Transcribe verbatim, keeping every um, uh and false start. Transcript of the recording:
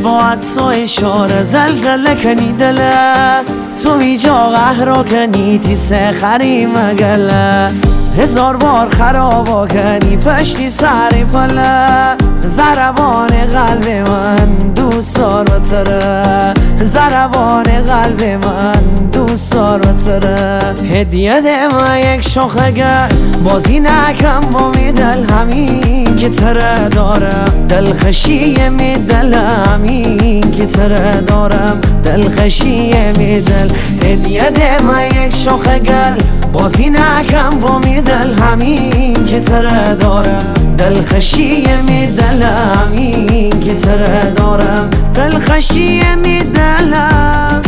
با عدس و اشاره زلزله کنی دله، تو ایجا قهرا کنی تی سخری مگله، هزار بار خرابا کنی پشتی سر پله، زربان قلب من دوست دارم تره، زربان قلب من دوست دارم تره. هدیه ده من یک شاخه گر بازی نکم با می دل همین که تره دارم، دلخشی می دل همین که تره دارم، دلخشی می دل. هدیه ده من یک شاخه گر بازی نکم با می دل همین که تره دارم، دلخشی می دل همین که تره دارم، دلخشی می دلم.